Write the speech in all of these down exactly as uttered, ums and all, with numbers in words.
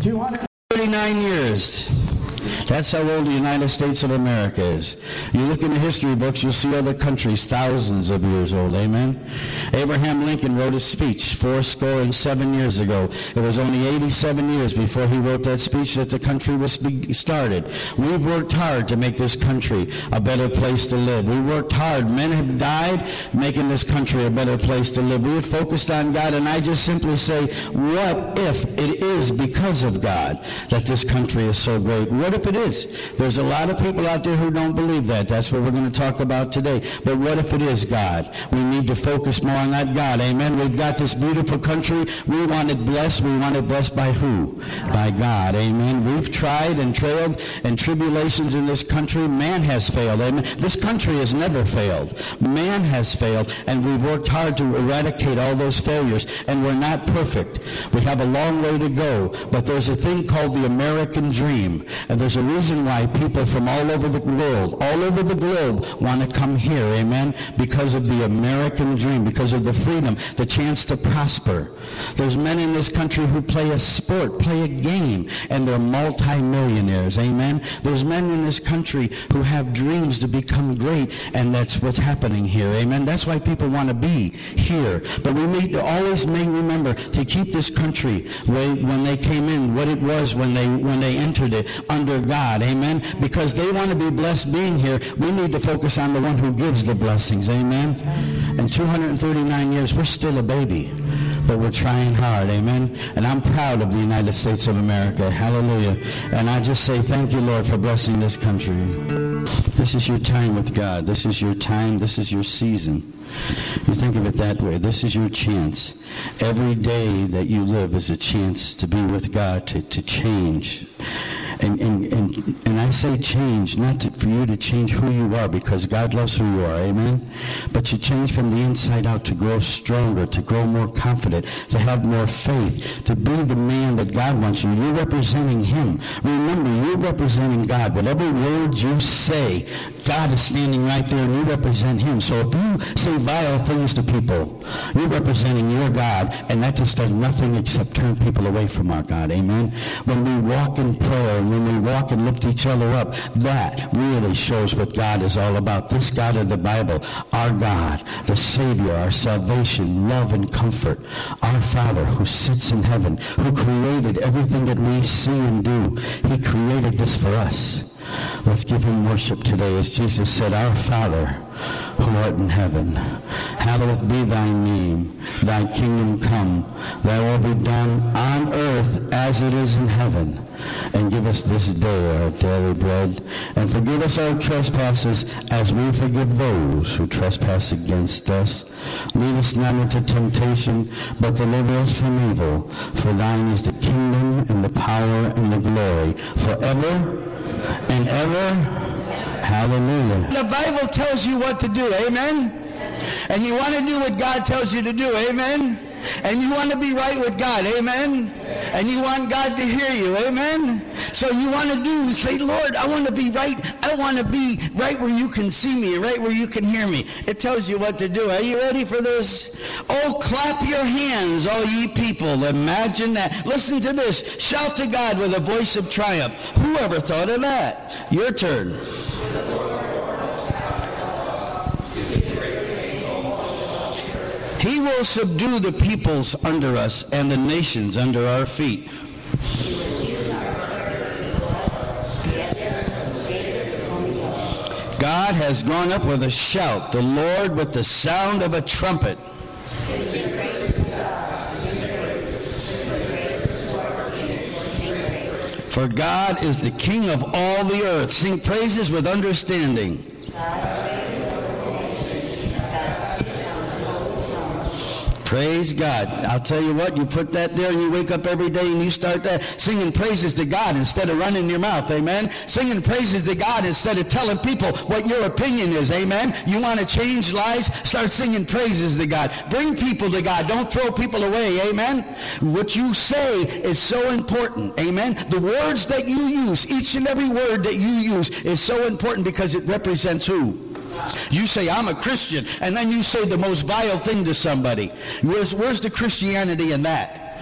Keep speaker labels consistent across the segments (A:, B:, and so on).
A: two hundred thirty-nine years. That's how old the United States of America is. You look in the history books, you'll see other countries thousands of years old. Amen? Abraham Lincoln wrote a speech four score and seven years ago. It was only eighty-seven years before he wrote that speech that the country was started. We've worked hard to make this country a better place to live. We worked hard. Men have died making this country a better place to live. We have focused on God, and I just simply say, what if it is because of God that this country is so great? What if it is? There's a lot of people out there who don't believe that. That's what we're going to talk about today. But what if it is God? We need to focus more on that God. Amen? We've got this beautiful country. We want it blessed. We want it blessed by who? By God. Amen? We've tried and trailed and tribulations in this country. Man has failed. Amen? This country has never failed. Man has failed, and we've worked hard to eradicate all those failures, and we're not perfect. We have a long way to go, but there's a thing called the American dream, and there's a reason why people from all over the world, all over the globe, want to come here, amen, because of the American dream, because of the freedom, the chance to prosper. There's men in this country who play a sport, play a game, and they're multi-millionaires, amen. There's men in this country who have dreams to become great, and that's what's happening here, amen. That's why people want to be here. But we need to always make, remember, to keep this country when they came in, what it was when they, when they entered it, under God, amen, because they want to be blessed being here. We need to focus on the one who gives the blessings, amen. In two hundred thirty-nine years, we're still a baby, but we're trying hard, amen. And I'm proud of the United States of America, hallelujah. And I just say thank you, Lord, for blessing this country. This is your time with God. This is your time. This is your season. You think of it that way. This is your chance. Every day that you live is a chance to be with God, to, to change. And, and, and, and I say change, not to, for you to change who you are, because God loves who you are, amen? But you change from the inside out to grow stronger, to grow more confident, to have more faith, to be the man that God wants you. You're representing Him. Remember, you're representing God. Whatever words you say, God is standing right there, and you represent Him. So if you say vile things to people, you're representing your God, and that just does nothing except turn people away from our God, amen? When we walk in prayer, when we walk and lift each other up, that really shows what God is all about. This God of the Bible, our God, the Savior, our salvation, love and comfort, our Father who sits in heaven, who created everything that we see and do. He created this for us. Let's give Him worship today. As Jesus said, our Father who art in heaven, hallowed be thy name. Thy kingdom come. Thy will be done on earth as it is in heaven. And give us this day our daily bread. And forgive us our trespasses as we forgive those who trespass against us. Lead us not into temptation, but deliver us from evil. For thine is the kingdom and the power and the glory forever and ever. Hallelujah. The Bible tells you what to do, amen? And you want to do what God tells you to do, amen? And you want to be right with God, amen? And you want God to hear you, amen? So you want to do, say, Lord, I want to be right. I want to be right where you can see me, right where you can hear me. It tells you what to do. Are you ready for this? Oh, clap your hands, all ye people. Imagine that. Listen to this. Shout to God with a voice of triumph. Whoever thought of that? Your turn. He will subdue the peoples under us and the nations under our feet. God has gone up with a shout, the Lord with the sound of a trumpet. For God is the King of all the earth. Sing praises with understanding. Praise God. I'll tell you what, you put that there and you wake up every day and you start that singing praises to God instead of running your mouth, amen? Singing praises to God instead of telling people what your opinion is, amen? You want to change lives? Start singing praises to God. Bring people to God. Don't throw people away, amen? What you say is so important, amen? The words that you use, each and every word that you use is so important because it represents who? You say, I'm a Christian, and then you say the most vile thing to somebody. Where's, where's the Christianity in that?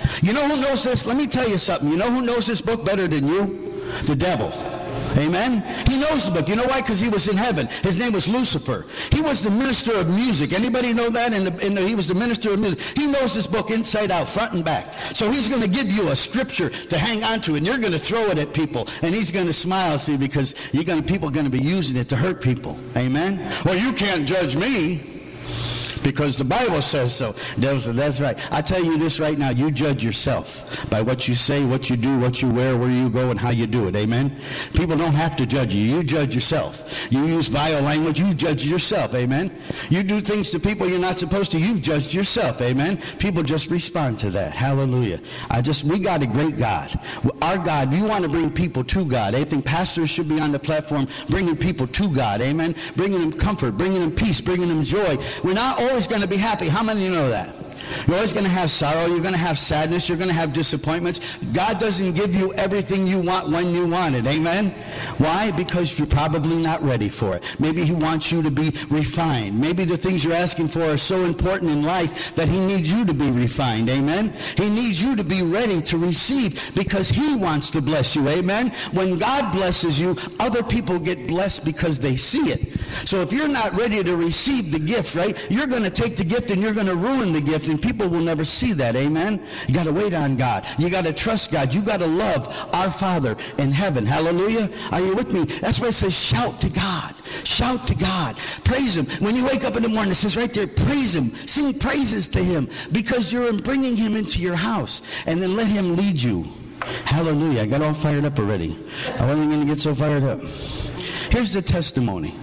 A: You know who knows this? Let me tell you something. You know who knows this book better than you? The devil. Amen? He knows the book. You know why? Because he was in heaven. His name was Lucifer. He was the minister of music. Anybody know that? In the, in the, he was the minister of music. He knows this book inside out, front and back. So he's going to give you a scripture to hang on to, and you're going to throw it at people. And he's going to smile, see, because you're going to, people are going to be using it to hurt people. Amen? Well, you can't judge me, because the Bible says so. Devil said, that's right. I tell you this right now. You judge yourself by what you say, what you do, what you wear, where you go, and how you do it. Amen? People don't have to judge you. You judge yourself. You use vile language. You judge yourself. Amen? You do things to people you're not supposed to. You've judged yourself. Amen? People just respond to that. Hallelujah. I just, we got a great God. Our God, we want to bring people to God. I think pastors should be on the platform bringing people to God. Amen? Bringing them comfort, bringing them peace, bringing them joy. We're not always always going to be happy. How many of you know that? You're always going to have sorrow. You're going to have sadness. You're going to have disappointments. God doesn't give you everything you want when you want it. Amen? Why? Because you're probably not ready for it. Maybe he wants you to be refined. Maybe the things you're asking for are so important in life that he needs you to be refined. Amen? He needs you to be ready to receive because he wants to bless you. Amen? When God blesses you, other people get blessed because they see it. So if you're not ready to receive the gift, right, you're going to take the gift and you're going to ruin the gift, and people will never see that. Amen? You got to wait on God. You got to trust God. You got to love our Father in heaven. Hallelujah? Are you with me? That's why it says shout to God. Shout to God. Praise him. When you wake up in the morning, it says right there, praise him. Sing praises to him because you're bringing him into your house, and then let him lead you. Hallelujah. I got all fired up already. I wasn't going to get so fired up. Here's the testimony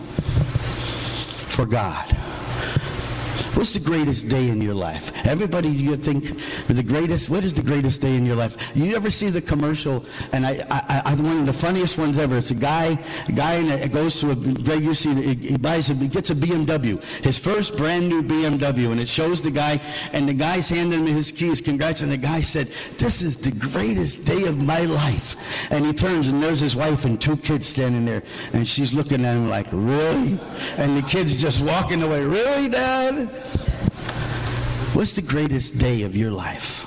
A: for God. What's the greatest day in your life? Everybody, you think the greatest, what is the greatest day in your life? You ever see the commercial? And I, I, I one of the funniest ones ever. It's a guy, a guy in a, goes to a, Greg, you see, he buys, a, he gets a B M W, his first brand new B M W, and it shows the guy, and the guy's handing him his keys, congrats, and the guy said, this is the greatest day of my life. And he turns, and there's his wife and two kids standing there, and she's looking at him like, really? And the kid's just walking away, really, Dad? What's the greatest day of your life?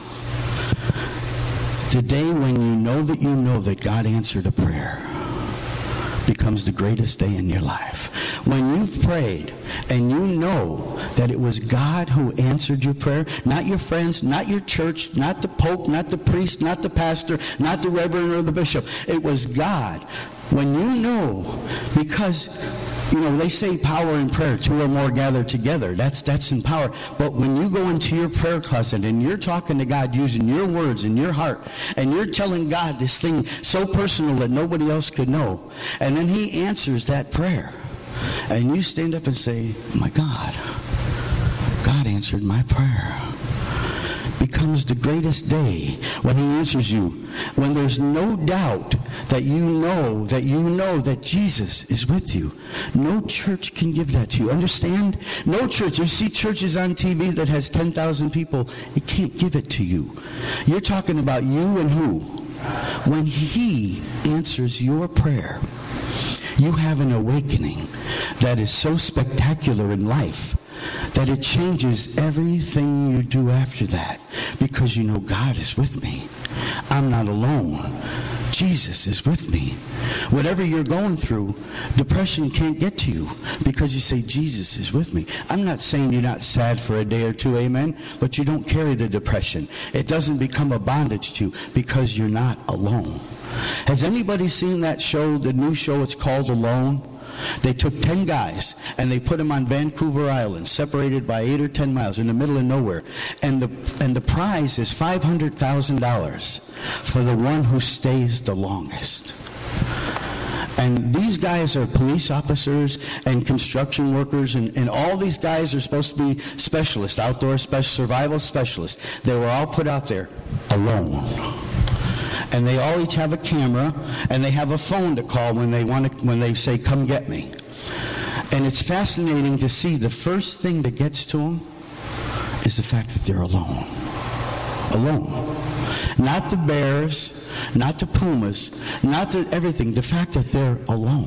A: The day when you know that you know that God answered a prayer becomes the greatest day in your life. When you've prayed and you know that it was God who answered your prayer, not your friends, not your church, not the Pope, not the priest, not the pastor, not the reverend or the bishop. It was God. When you know, because you know, they say power in prayer, two or more gather together. That's that's in power. But when you go into your prayer closet and you're talking to God using your words and your heart, and you're telling God this thing so personal that nobody else could know, and then he answers that prayer, and you stand up and say, oh my God, God answered my prayer. Becomes the greatest day when he answers you, when there's no doubt that you know that you know that Jesus is with you. No church can give that to you. Understand? No church. You see churches on T V that has ten thousand people, it can't give it to you. You're talking about you and who? When he answers your prayer, you have an awakening that is so spectacular in life that it changes everything you do after that, because you know God is with me. I'm not alone. Jesus is with me. Whatever you're going through, depression can't get to you because you say, Jesus is with me. I'm not saying you're not sad for a day or two, amen, but you don't carry the depression. It doesn't become a bondage to you because you're not alone. Has anybody seen that show, the new show? It's called Alone. They took ten guys and they put them on Vancouver Island, separated by eight or ten miles in the middle of nowhere. And the and the prize is five hundred thousand dollars for the one who stays the longest. And these guys are police officers and construction workers, and, and all these guys are supposed to be specialists, outdoor special, survival specialists. They were all put out there alone. And they all each have a camera, and they have a phone to call when they want to, when they say, come get me. And it's fascinating to see the first thing that gets to them is the fact that they're alone. Alone. Not the bears, not the pumas, not the everything. The fact that they're alone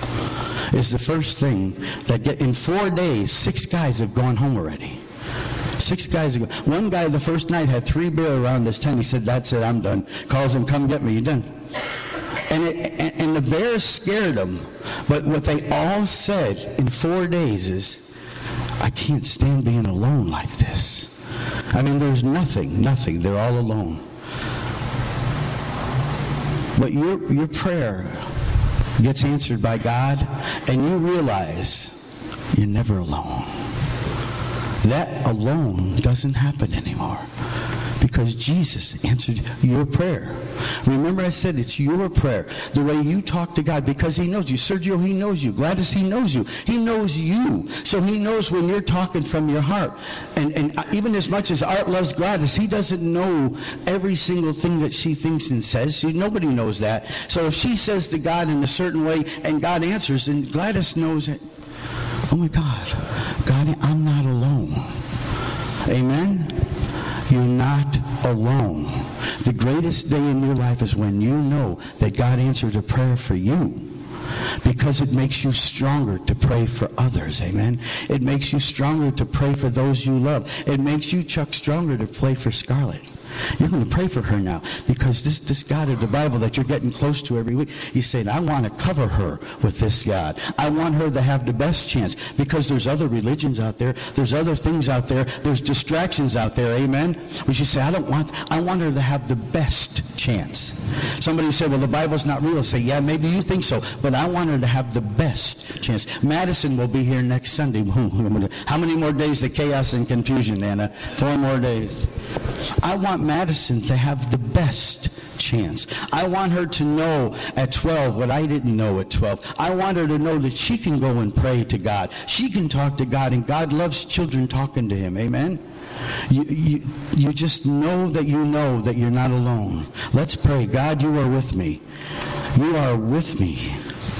A: is the first thing that get, in four days, six guys have gone home already. Six guys ago. One guy the first night had three beer around his tent. He said, that's it, I'm done. Calls him, come get me, you're done. And, it, and, and the bears scared him. But what they all said in four days is, I can't stand being alone like this. I mean, there's nothing, nothing. They're all alone. But your, your prayer gets answered by God, and you realize you're never alone. That alone doesn't happen anymore because Jesus answered your prayer. Remember I said it's your prayer, the way you talk to God, because he knows you. Sergio, he knows you. Gladys, he knows you. He knows you. So he knows when you're talking from your heart. And, and even as much as Art loves Gladys, he doesn't know every single thing that she thinks and says. She, nobody knows that. So if she says to God in a certain way and God answers, then Gladys knows it. Oh my God, God, I'm not alone. Amen? You're not alone. The greatest day in your life is when you know that God answered a prayer for you, because it makes you stronger to pray for others. Amen? It makes you stronger to pray for those you love. It makes you, Chuck, stronger to pray for Scarlett. You're going to pray for her now because this, this God of the Bible that you're getting close to every week, he's saying, I want to cover her with this God. I want her to have the best chance because there's other religions out there. There's other things out there. There's distractions out there. Amen? We should say, I don't want, I want her to have the best chance. Somebody said, well, the Bible's not real. Say, yeah, maybe you think so, but I want her to have the best chance. Madison will be here next Sunday. How many more days of chaos and confusion, Anna? Four more days. I want Madison to have the best chance. I want her to know at twelve what I didn't know at twelve. I want her to know that she can go and pray to God. She can talk to God, and God loves children talking to him. Amen? You, you, you just know that you know that you're not alone. Let's pray. God, you are with me. You are with me.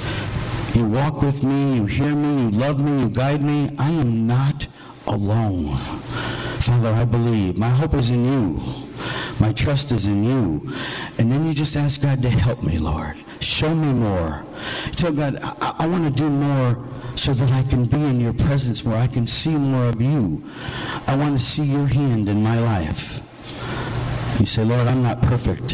A: You walk with me. You hear me. You love me. You guide me. I am not alone. Father, I believe. My hope is in you. My trust is in you. And then you just ask God to help me, Lord. Show me more. Tell God, I, I want to do more so that I can be in your presence more. I can see more of you. I want to see your hand in my life. You say, Lord, I'm not perfect.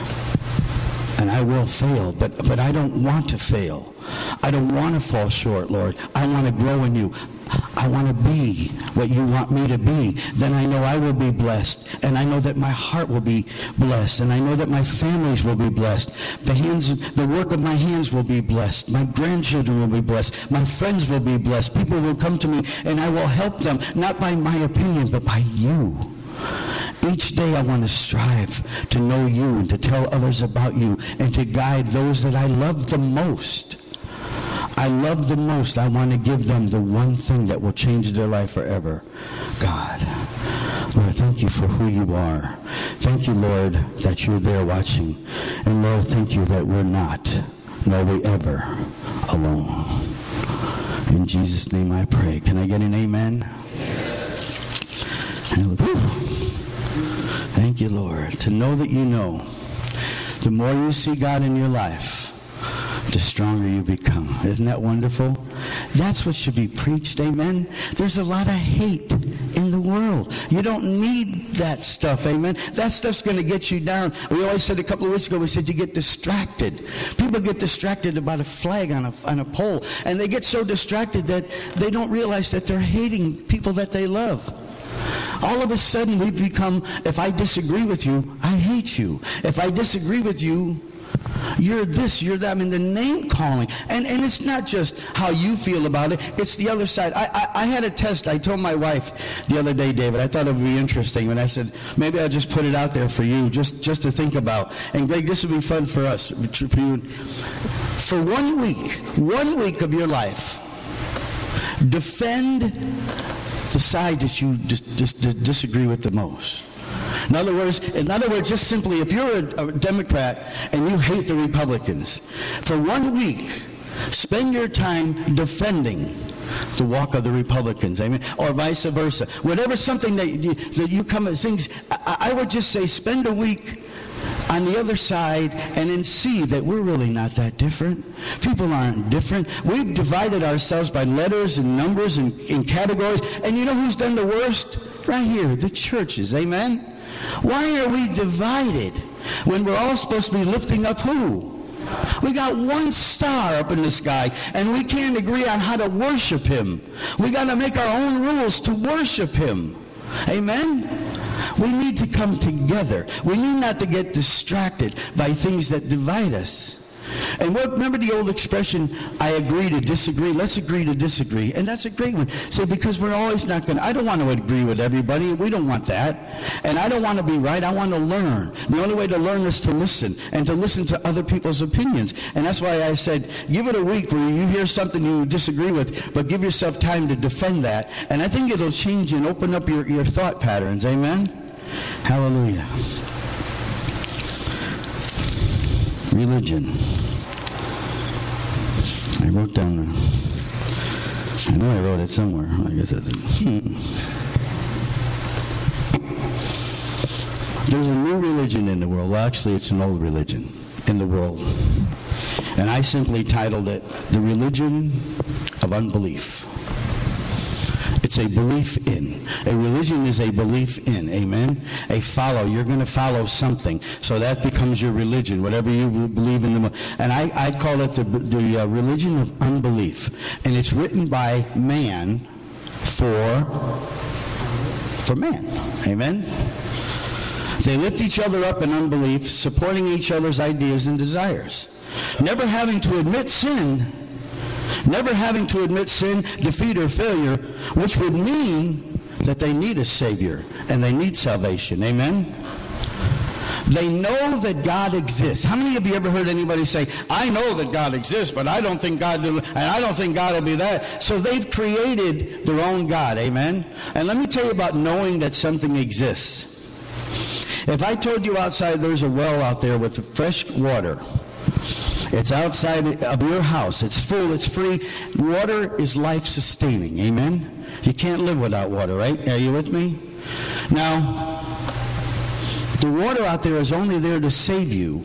A: And I will fail, but, but I don't want to fail. I don't want to fall short, Lord. I want to grow in you. I want to be what you want me to be. Then I know I will be blessed. And I know that my heart will be blessed. And I know that my families will be blessed. The hands, the work of my hands will be blessed. My grandchildren will be blessed. My friends will be blessed. People will come to me and I will help them, not by my opinion, but by you. Each day I want to strive to know you and to tell others about you and to guide those that I love the most. I love the most. I want to give them the one thing that will change their life forever. God, Lord, thank you for who you are. Thank you, Lord, that you're there watching. And Lord, thank you that we're not, nor we ever, alone. In Jesus' name I pray. Can I get an amen? And, thank you, Lord. To know that you know, the more you see God in your life, the stronger you become. Isn't that wonderful? That's what should be preached, amen? There's a lot of hate in the world. You don't need that stuff, amen? That stuff's going to get you down. We always said a couple of weeks ago, we said you get distracted. People get distracted about a flag on a, on a pole, and they get so distracted that they don't realize that they're hating people that they love. All of a sudden we become, if I disagree with you, I hate you. If I disagree with you, you're this, you're that. I mean, the name calling. And and it's not just how you feel about it. It's the other side. I, I, I had a test. I told my wife the other day, David, I thought it would be interesting. And I said, maybe I'll just put it out there for you, just, just to think about. And Greg, this would be fun for us. For you. For one week, one week of your life, defend the side that you dis- dis- disagree with the most. In other words, in other words, just simply, if you're a, a Democrat and you hate the Republicans, for one week, spend your time defending the walk of the Republicans, amen, or vice versa. Whatever something that you, that you come at things, I, I would just say, spend a week on the other side and then see that we're really not that different. People aren't different. We've divided ourselves by letters and numbers and, and categories, and you know who's done the worst? right here, the churches, amen? Why are we divided when we're all supposed to be lifting up who? We got one star up in the sky, and we can't agree on how to worship him. We got to make our own rules to worship him. Amen? We need to come together. We need not to get distracted by things that divide us. And what, remember the old expression, I agree to disagree. Let's agree to disagree. And that's a great one. So because we're always not going to, I don't want to agree with everybody. We don't want that. And I don't want to be right. I want to learn. The only way to learn is to listen and to listen to other people's opinions. And that's why I said, give it a week where you hear something you disagree with, but give yourself time to defend that. And I think it'll change and open up your, your thought patterns. Amen? Hallelujah. Religion. I wrote down, the, I know I wrote it somewhere. I guess I did. Hmm. There's a new religion in the world. Well, actually, it's an old religion in the world. And I simply titled it, The Religion of Unbelief. It's a belief in. A religion is a belief in. Amen? A follow. You're going to follow something. So that becomes your religion, whatever you believe in. The, and I, I call it the, the uh, religion of unbelief. And it's written by man for, for man. Amen? They lift each other up in unbelief, supporting each other's ideas and desires. Never having to admit sin, never having to admit sin, defeat, or failure, which would mean that they need a Savior and they need salvation. Amen? They know that God exists. How many of you ever heard anybody say, I know that God exists, but I don't think God will, and I don't think God will be that. So they've created their own God. Amen? And let me tell you about knowing that something exists. If I told you outside there's a well out there with fresh water, it's outside of your house, it's full, it's free, water is life-sustaining, amen? You can't live without water, right? Are you with me? Now, the water out there is only there to save you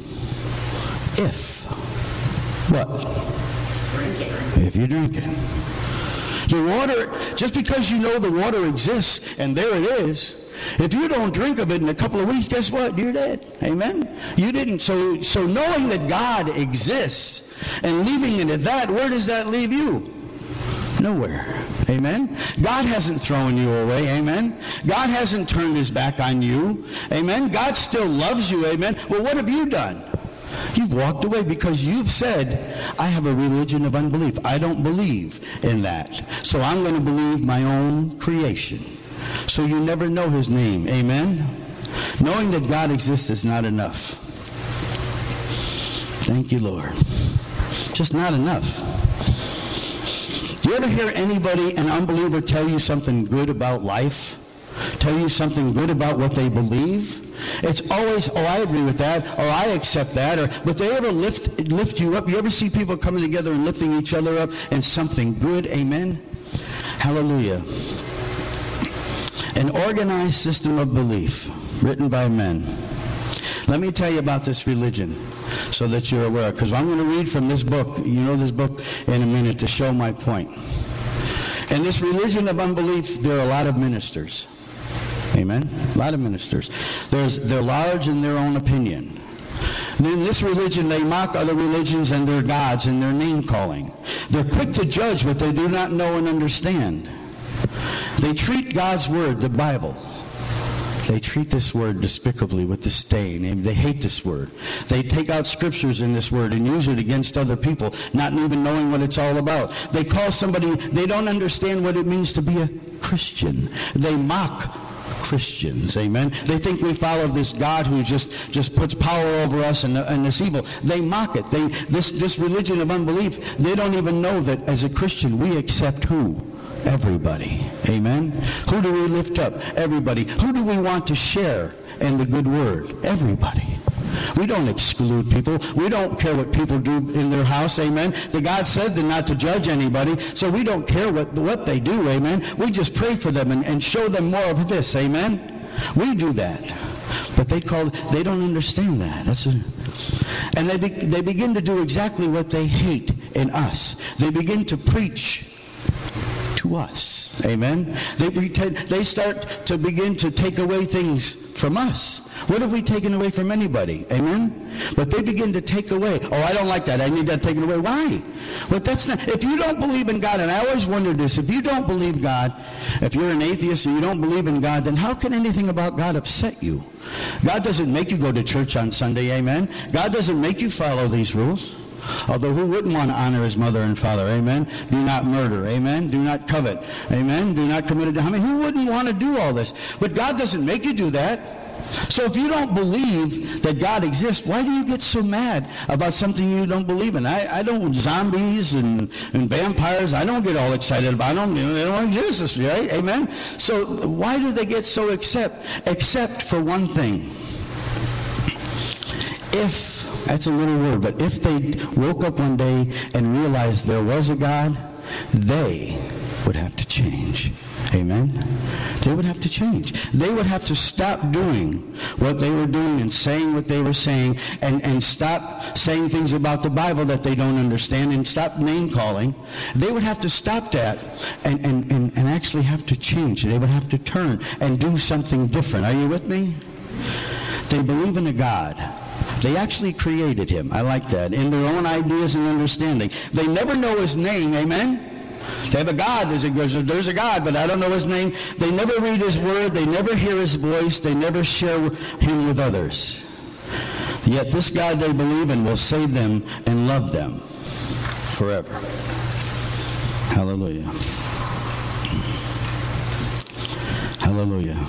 A: if, what?
B: Drink it.
A: If you drink it. The water, just because you know the water exists, and there it is, if you don't drink of it in a couple of weeks, guess what? You're dead. Amen? You didn't. So, so knowing that God exists and leaving it at that, where does that leave you? Nowhere. Amen? God hasn't thrown you away. Amen? God hasn't turned his back on you. Amen? God still loves you. Amen? Well, what have you done? You've walked away because you've said, I have a religion of unbelief. I don't believe in that. So I'm going to believe my own creation. So you never know his name. Amen? Knowing that God exists is not enough. Thank you, Lord. Just not enough. Do you ever hear anybody, an unbeliever, tell you something good about life? Tell you something good about what they believe? It's always, oh, I agree with that, or I accept that, or but they ever lift lift you up? You ever see people coming together and lifting each other up in something good? Amen? Hallelujah. An organized system of belief written by men. Let me tell you about this religion so that you're aware, because I'm going to read from this book, you know this book, in a minute to show my point. In this religion of unbelief, there are a lot of ministers. Amen? A lot of ministers. There's, they're large in their own opinion. And in this religion, they mock other religions and their gods and their name-calling. They're quick to judge what they do not know and understand. They treat God's word, the Bible, they treat this word despicably with disdain. They hate this word. They take out scriptures in this word and use it against other people, not even knowing what it's all about. They call somebody, they don't understand what it means to be a Christian. They mock Christians, amen? They think we follow this God who just, just puts power over us and, and this evil. They mock it. They, this, this religion of unbelief, they don't even know that as a Christian we accept who? Everybody. Amen? Who do we lift up? Everybody. Who do we want to share in the good word? Everybody. We don't exclude people. We don't care what people do in their house. Amen? The God said to not to judge anybody, so we don't care what, what they do. Amen? We just pray for them and, and show them more of this. Amen? We do that. But they call, they don't understand that. That's a, and they, be, they begin to do exactly what they hate in us. They begin to preach to us. Amen? They pretend, they start to begin to take away things from us. What have we taken away from anybody? Amen? But they begin to take away. Oh, I don't like that. I need that taken away. Why? But that's not, if you don't believe in God, and I always wondered this, if you don't believe God, if you're an atheist or you don't believe in God, then how can anything about God upset you? God doesn't make you go to church on Sunday, amen? God doesn't make you follow these rules. Although who wouldn't want to honor his mother and father, amen? Do not murder, amen? Do not covet, amen? Do not commit adultery. I mean, who wouldn't want to do all this? But God doesn't make you do that. So if you don't believe that God exists, why do you get so mad about something you don't believe in? I, I don't, zombies and, and vampires, I don't get all excited about them. You know, they don't exist, right? Amen? So why do they get so except, except for one thing? If, that's a little word, but if they woke up one day and realized there was a God, they would have to change. Amen? They would have to change. They would have to stop doing what they were doing and saying what they were saying, and, and stop saying things about the Bible that they don't understand, and stop name-calling. They would have to stop that and, and, and, and actually have to change. They would have to turn and do something different. Are you with me? They believe in a God. They actually created him. I like that. In their own ideas and understanding. They never know his name. Amen? They have a God. There's a, there's a God, but I don't know his name. They never read his word. They never hear his voice. They never share him with others. Yet this God they believe in will save them and love them forever. Hallelujah. Hallelujah.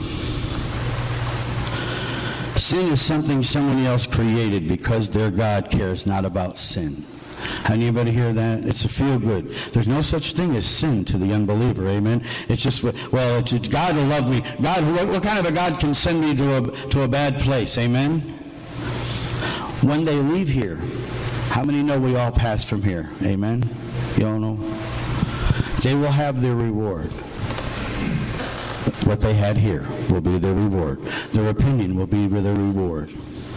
A: Sin is something someone else created because their God cares not about sin. Anybody hear that? It's a feel good. There's no such thing as sin to the unbeliever, amen? It's just, well, it's, God will love me. God, what, what kind of a God can send me to a, to a bad place, amen? When they leave here, how many know we all pass from here, amen? You all know? They will have their reward. What they had here will be their reward. Their opinion will be their reward.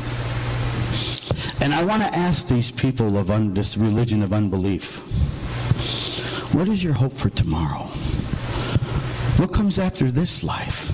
A: And I want to ask these people of un- this religion of unbelief, what is your hope for tomorrow? What comes after this life?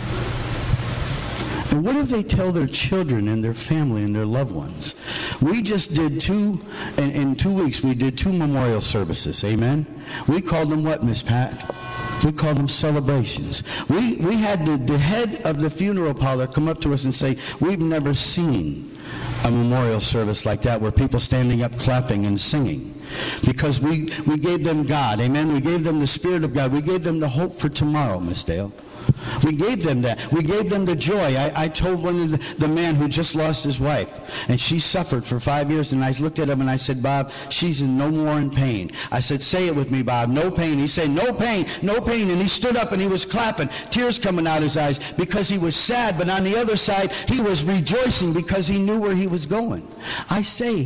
A: And what do they tell their children and their family and their loved ones? We just did two, in, in two weeks, we did two memorial services, amen? We called them what, Miss Pat? We called them celebrations. We, we had the, the head of the funeral parlor come up to us and say, we've never seen a memorial service like that where people standing up clapping and singing, because we, we gave them God, amen? We gave them the Spirit of God. We gave them the hope for tomorrow, Miss Dale. We gave them that. We gave them the joy. I, I told one of the, the man who just lost his wife, and she suffered for five years, and I looked at him and I said, Bob, she's in no more in pain. I said, say it with me, Bob, no pain. He said, no pain, no pain. And he stood up and he was clapping, tears coming out his eyes, because he was sad, but on the other side, he was rejoicing because he knew where he was going. I say,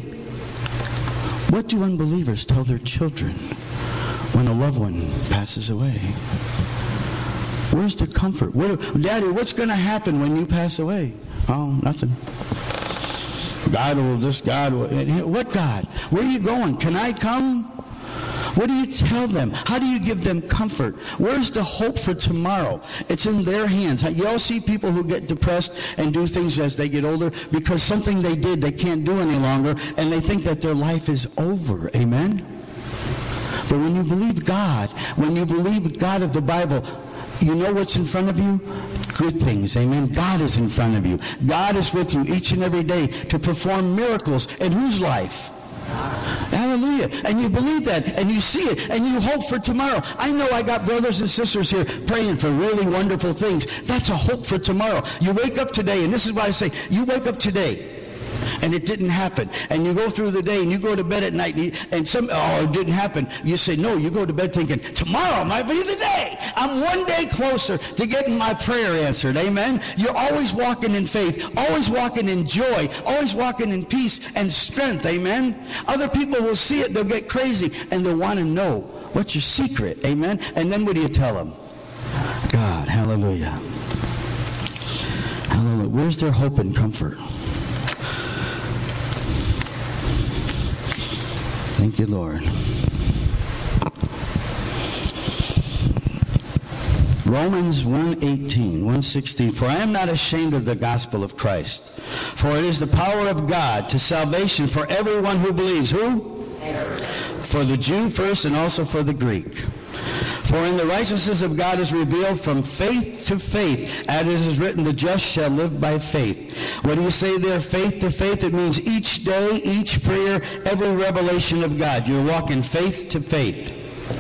A: what do unbelievers tell their children when a loved one passes away? Where's the comfort? What, Daddy, what's going to happen when you pass away? Oh, nothing. God will, this God will. What God? Where are you going? Can I come? What do you tell them? How do you give them comfort? Where's the hope for tomorrow? It's in their hands. You all see people who get depressed and do things as they get older because something they did they can't do any longer, and they think that their life is over. Amen? But when you believe God, when you believe God of the Bible, you know what's in front of you? Good things. Amen. God is in front of you. God is with you each and every day to perform miracles. In whose life? Hallelujah. And you believe that, and you see it, and you hope for tomorrow. I know I got brothers and sisters here praying for really wonderful things. That's a hope for tomorrow. You wake up today, and this is why I say, you wake up today, and it didn't happen. And you go through the day, and you go to bed at night, and, you, and some, oh, it didn't happen. You say, no, you go to bed thinking, tomorrow might be the day. I'm one day closer to getting my prayer answered. Amen? You're always walking in faith, always walking in joy, always walking in peace and strength. Amen? Other people will see it, they'll get crazy, and they'll want to know, what's your secret? Amen? And then what do you tell them? God, hallelujah. Hallelujah. Where's their hope and comfort? Thank you, Lord. Romans one eighteen, one sixteen, for I am not ashamed of the gospel of Christ, for it is the power of God to salvation for everyone who believes. Who? For the Jew first and also for the Greek. For in the righteousness of God is revealed from faith to faith, as it is written, the just shall live by faith. What do you say there, faith to faith? It means each day, each prayer, every revelation of God. You're walking faith to faith.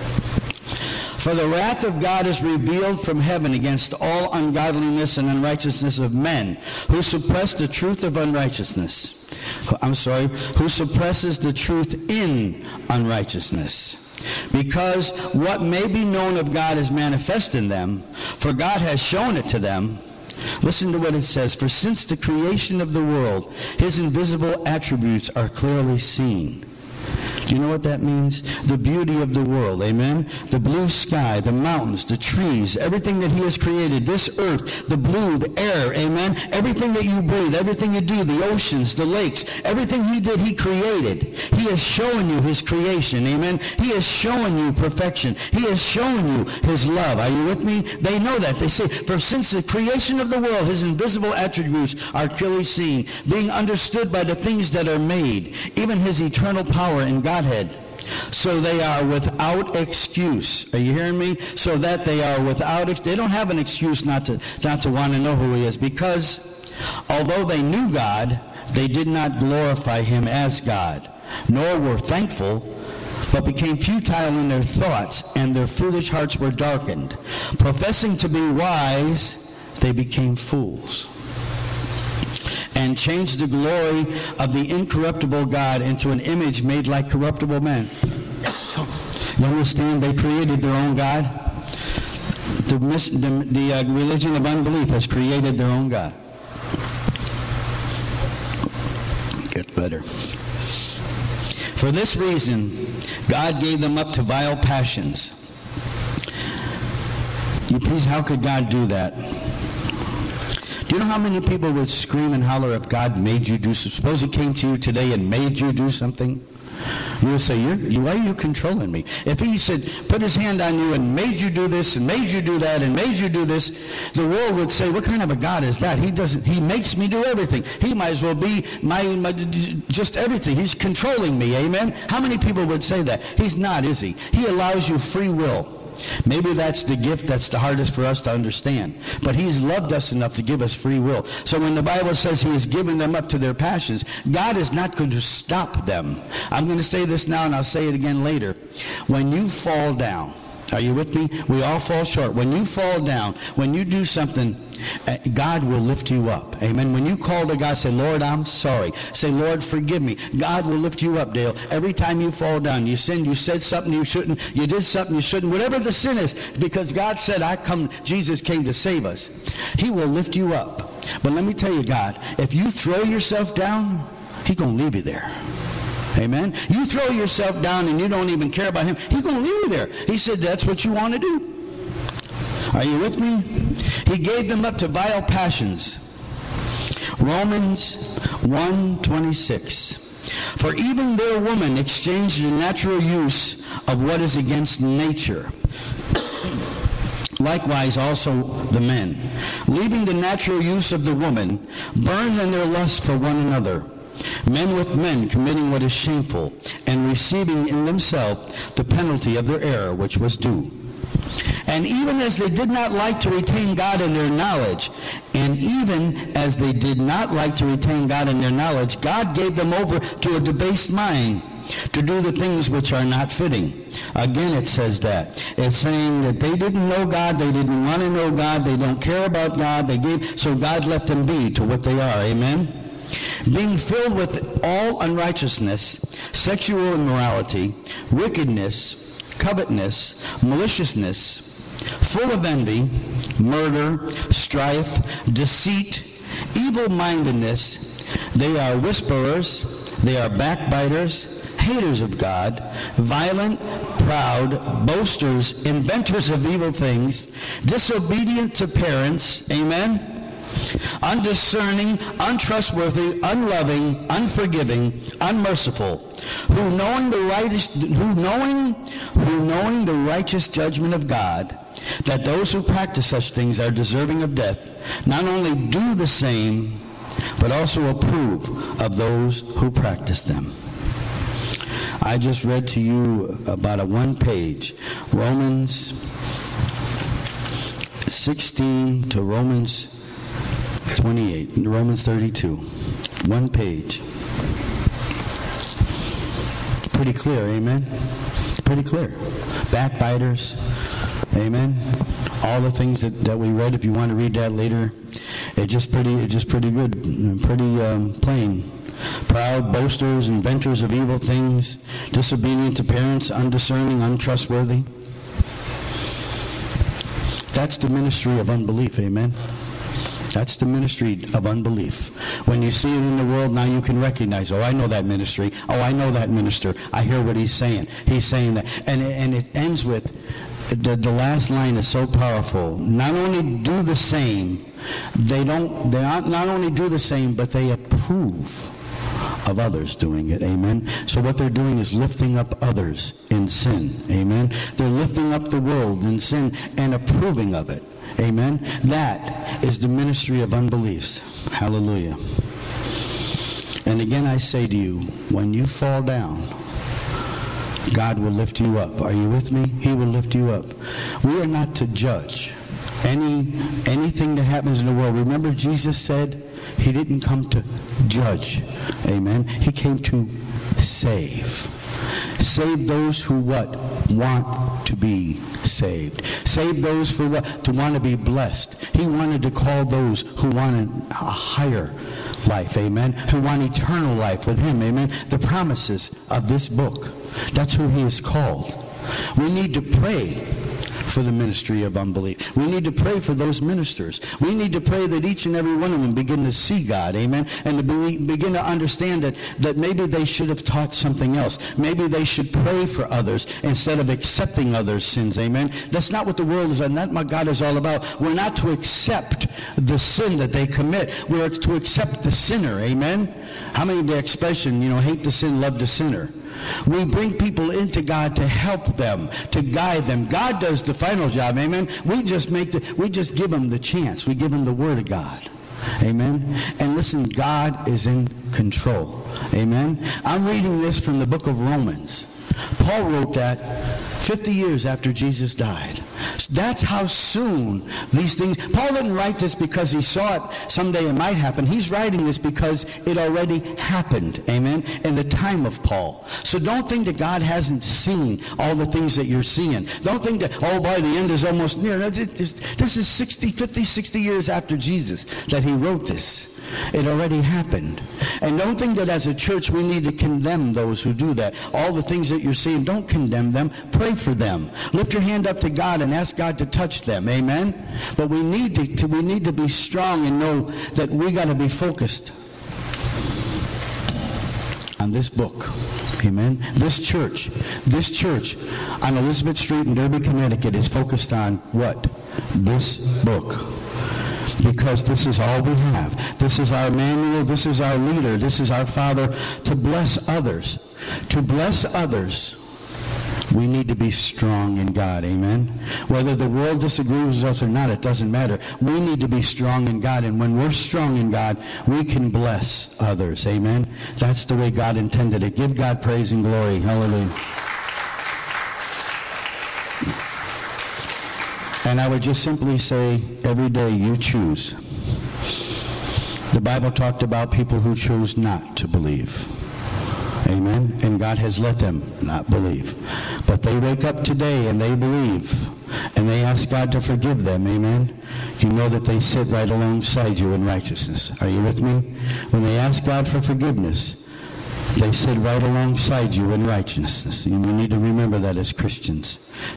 A: For the wrath of God is revealed from heaven against all ungodliness and unrighteousness of men, who suppress the truth of unrighteousness. I'm sorry, who suppresses the truth in unrighteousness. Because what may be known of God is manifest in them, for God has shown it to them. Listen to what it says. For since the creation of the world, his invisible attributes are clearly seen. Do you know what that means? The beauty of the world, amen? The blue sky, the mountains, the trees, everything that he has created, this earth, the blue, the air, amen? Everything that you breathe, everything you do, the oceans, the lakes, everything he did, he created. He has shown you his creation, amen? He has shown you perfection. He has shown you his love. Are you with me? They know that. They say, for since the creation of the world, his invisible attributes are clearly seen, being understood by the things that are made, even his eternal power and God. Godhead, so they are without excuse. Are you hearing me? So that they are without, ex- they don't have an excuse not to, not to want to know who he is, because although they knew God, they did not glorify him as God, nor were thankful, but became futile in their thoughts, and their foolish hearts were darkened. Professing to be wise, they became fools, and changed the glory of the incorruptible God into an image made like corruptible men. You understand? They created their own God. The, the, the uh, religion of unbelief has created their own God. Gets better. For this reason, God gave them up to vile passions. You please, how could God do that? Do you know how many people would scream and holler if God made you do something? Suppose he came to you today and made you do something. You would say, You're, you, why are you controlling me? If he said, put his hand on you and made you do this and made you do that and made you do this, the world would say, what kind of a God is that? He doesn't, he makes me do everything. He might as well be my, my just everything. He's controlling me, amen? How many people would say that? He's not, is he? He allows you free will. Maybe that's the gift that's the hardest for us to understand. But he's loved us enough to give us free will. So when the Bible says he has given them up to their passions, God is not going to stop them. I'm going to say this now and I'll say it again later. When you fall down, are you with me? We all fall short. When you fall down, when you do something, God will lift you up. Amen. When you call to God, say, Lord, I'm sorry. Say, Lord, forgive me. God will lift you up, Dale. Every time you fall down, you sinned, you said something you shouldn't, you did something you shouldn't, whatever the sin is, because God said, I come, Jesus came to save us. He will lift you up. But let me tell you, God, if you throw yourself down, he's going to leave you there. Amen. You throw yourself down and you don't even care about him, he's going to leave you there. He said, that's what you want to do. Are you with me? He gave them up to vile passions. Romans one twenty-six. For even their woman exchanged the natural use of what is against nature. Likewise also the men, leaving the natural use of the woman, burned in their lust for one another. Men with men committing what is shameful, and receiving in themselves the penalty of their error which was due. And even as they did not like to retain God in their knowledge, and even as they did not like to retain God in their knowledge, God gave them over to a debased mind to do the things which are not fitting. Again, it says that. It's saying that they didn't know God, they didn't want to know God, they don't care about God, they gave, so God let them be to what they are. Amen? Being filled with all unrighteousness, sexual immorality, wickedness, covetousness, maliciousness, full of envy, murder, strife, deceit, evil-mindedness. They are whisperers, they are backbiters, haters of God, violent, proud, boasters, inventors of evil things, disobedient to parents, amen, undiscerning, untrustworthy, unloving, unforgiving, unmerciful, who knowing the righteous, who knowing, who knowing the righteous judgment of God, that those who practice such things are deserving of death, not only do the same, but also approve of those who practice them. I just read to you about a one page, Romans sixteen to Romans twenty-eight, Romans thirty-two. One page. Pretty clear, amen? Pretty clear. Backbiters, amen? All the things that, that we read, if you want to read that later, it's just pretty, it's just pretty good, pretty um, plain. Proud, boasters, inventors of evil things, disobedient to parents, undiscerning, untrustworthy. That's the ministry of unbelief, amen? That's the ministry of unbelief. When you see it in the world, now you can recognize, oh, I know that ministry. Oh, I know that minister. I hear what he's saying. He's saying that. And, and it ends with, the, the last line is so powerful. Not only do the same, they don't, they not only do the same, but they approve of others doing it, amen? So what they're doing is lifting up others in sin, amen? They're lifting up the world in sin and approving of it, amen? That is the ministry of unbelief. Hallelujah. And again I say to you, when you fall down, God will lift you up. Are you with me? He will lift you up. We are not to judge any anything that happens in the world. Remember, Jesus said he didn't come to judge. Amen. He came to save. Save those who what? Want to be saved. Save those for what? To want to be blessed. He wanted to call those who wanted a higher life, amen, who want eternal life with him, amen. The promises of this book. That's who he is called. We need to pray for the ministry of unbelief. We need to pray for those ministers. We need to pray that each and every one of them begin to see God, amen, and to be, begin to understand that, that maybe they should have taught something else. Maybe they should pray for others instead of accepting others' sins, amen. That's not what the world is, and that's what God is all about. We're not to accept the sin that they commit. We're to accept the sinner, amen. How many of the expression, you know, hate the sin, love the sinner? We bring people into God to help them, to guide them. God does the final job, amen. We just make the, we just give them the chance. We give them the word of God, amen. And listen, God is in control, amen. I'm reading this from the book of Romans. Paul wrote that fifty years after Jesus died. That's how soon these things... Paul didn't write this because he saw it someday it might happen. He's writing this because it already happened, amen, in the time of Paul. So don't think that God hasn't seen all the things that you're seeing. Don't think that, oh boy, the end is almost near. This is sixty, fifty, sixty years after Jesus that he wrote this. It already happened. And don't think that as a church we need to condemn those who do that. All the things that you're seeing, don't condemn them. Pray for them. Lift your hand up to God and ask God to touch them. Amen? But we need to, to we need to be strong and know that we got to be focused on this book. Amen? This church, this church on Elizabeth Street in Derby, Connecticut is focused on what? This book. Because this is all we have. This is our manual. This is our leader. This is our Father to bless others. To bless others, we need to be strong in God. Amen? Whether the world disagrees with us or not, it doesn't matter. We need to be strong in God. And when we're strong in God, we can bless others. Amen? That's the way God intended it. Give God praise and glory. Hallelujah. And I would just simply say, every day you choose. The Bible talked about people who chose not to believe. Amen? And God has let them not believe. But they wake up today and they believe. And they ask God to forgive them. Amen? You know that they sit right alongside you in righteousness. Are you with me? When they ask God for forgiveness, they sit right alongside you in righteousness. And we need to remember that as Christians.